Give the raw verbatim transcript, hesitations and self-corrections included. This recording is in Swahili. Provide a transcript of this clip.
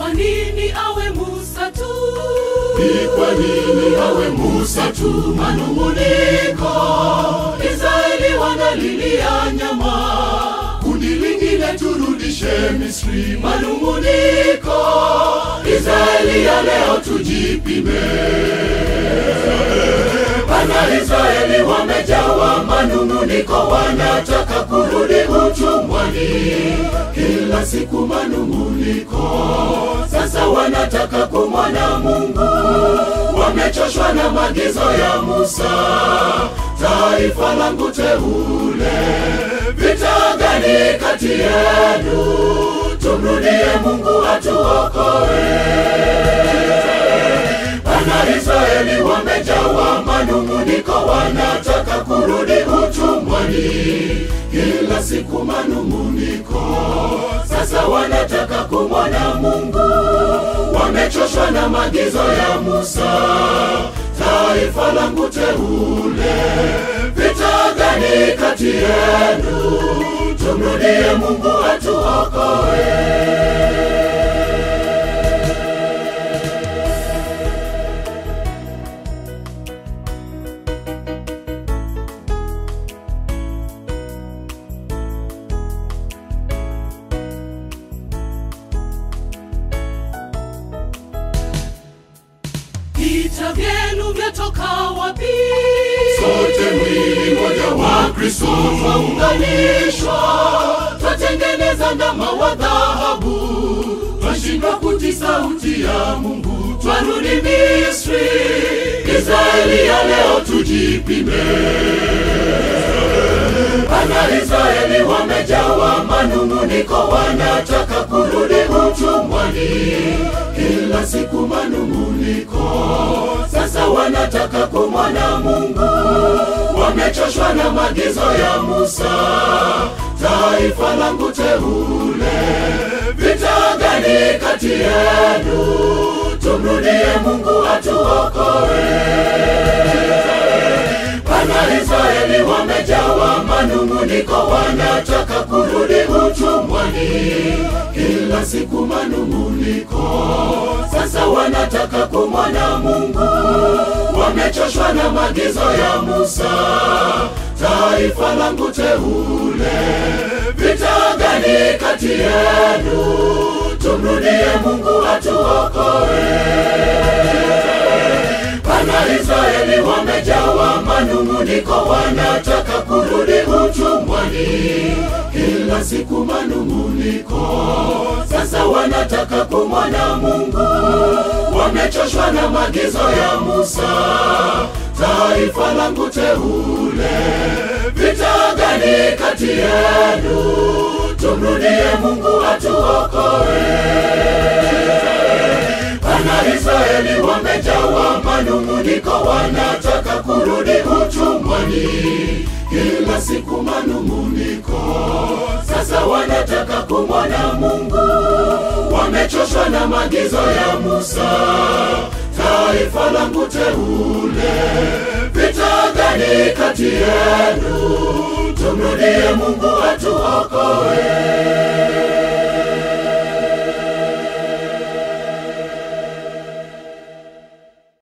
kwa nini awe Musa tu? Ni kwa nini awe Musa tu? Manunguniko, Israeli wanalilia nyama, kundi lingine turudishe Misri. Manunguniko, Israeli ya leo tujipime. Wana Israeli wamejawa manunguniko, wanataka kurudi utumwani. Kila siku manunguniko, sasa wanataka kumwona Mungu. Wamechoshwa na maagizo ya Musa, taifa langu teule. Vita gani kati yenu? Tumrudie Mungu atuokoe. Wana Israeli wamejawa manunguniko, wanataka kurudi utumwani. Kila siku manunguniko, sasa wanataka kumwona Mungu. Wamechoshwa na maagizo ya Musa, taifa langu teule. Vita gani kati yenu? Tumrudie Mungu atuokoe. Vita vyenu vyatoka wapi? Sote mwili moja wa Kristo twaunganishwa, twatengeneza ndama wa dhahabu. Twashindwa kutii sauti ya Mungu, twarudi Misri. Israeli ya leo tujipime. Wana Israeli wamejawa manunguniko, wanataka kurudi utumwani. Kila siku manunguniko, sasa wanataka kumwona Mungu. Wamechoshwa na maagizo ya Musa, taifa langu teule. Vita gani kati yenu? Tumrudie Mungu atuokoe. Wana Israeli wamejawa manunguniko, wanataka kurudi utumwani. Kila siku manunguniko, sasa wanataka kumwona Mungu. Wamechoshwa na maagizo ya Musa, taifa langu teule. Vita gani kati yenu? Tumrudie Mungu atuokoe. Wana Israeli wamejawa manunguniko, wanataka kurudi utumwani. Kila siku manunguniko, sasa wanataka kumwona Mungu. Wamechoshwa na maagizo ya Musa, taifa langu teule. Vita gani kati yenu? Tumrudie Mungu atuokoe. Wana Israeli wamejawa manunguniko, wanataka kurudi utumwani. Kila siku manunguniko, sasa wanataka kumwona Mungu. Wamechoshwa na maagizo ya Musa, taifa langu teule. Vita gani kati yenu? Tumrudie Mungu atuokoe.